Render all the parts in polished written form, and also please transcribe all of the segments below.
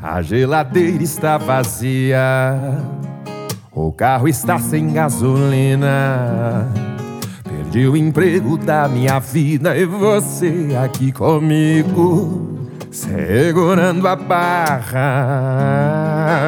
A geladeira está vazia, o carro está sem gasolina. Perdi o emprego da minha vida e você aqui comigo, segurando a barra.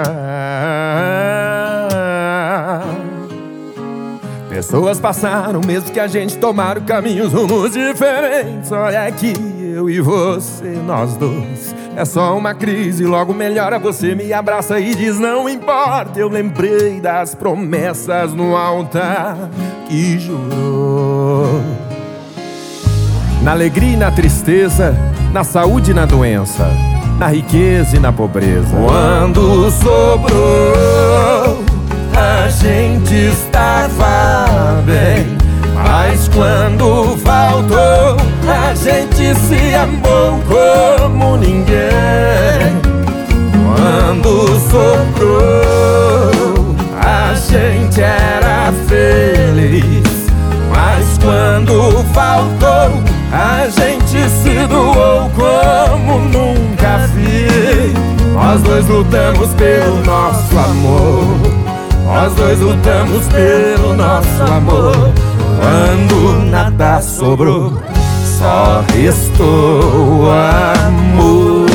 Pessoas passaram, mesmo que a gente tomaram caminhos, rumos diferentes. Olha aqui, eu e você, nós dois, é só uma crise, logo melhora. Você me abraça e diz não importa. Eu lembrei das promessas no altar que jurou. Na alegria e na tristeza, na saúde e na doença, na riqueza e na pobreza. Quando sobrou, a gente estava bem, mas quando faltou, a gente se amou como ninguém. Quando sobrou, a gente era feliz, mas quando faltou, a gente se doou como nunca vi. Nós dois lutamos pelo nosso amor, nós dois lutamos pelo nosso amor. Quando nada sobrou, só restou amor.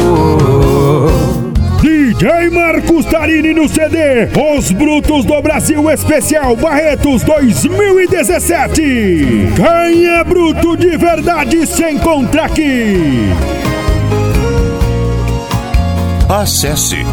DJ Marcos Tarini no CD Os Brutos do Brasil Especial Barretos 2017. Quem é bruto de verdade se encontra aqui. Acesse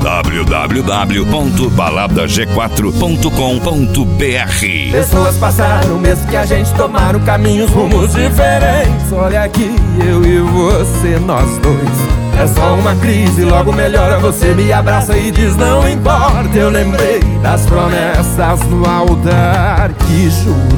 www.baladag4.com.br. Pessoas passaram, mesmo que a gente tomaram caminhos, rumos diferentes. Olha aqui, eu e você, nós dois, é só uma crise, logo melhora. Você me abraça e diz não importa. Eu lembrei das promessas no altar que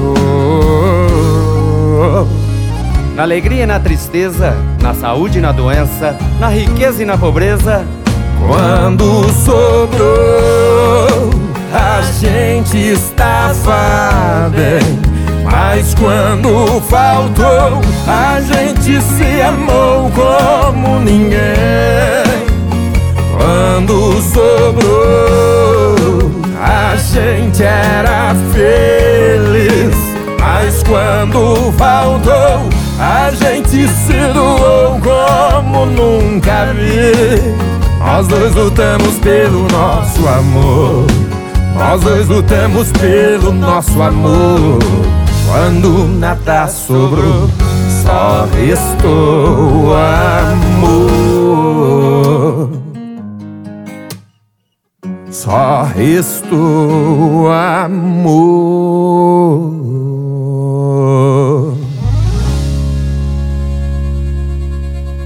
jurou. Na alegria e na tristeza, na saúde e na doença, na riqueza e na pobreza. Quando sobrou, a gente estava bem, mas quando faltou, a gente se amou como ninguém. Quando sobrou, a gente era feliz, mas quando faltou, a gente se doou como nunca vi. Nós dois lutamos pelo nosso amor, nós dois lutamos pelo nosso amor. Quando nada sobrou, só restou amor. Só restou amor.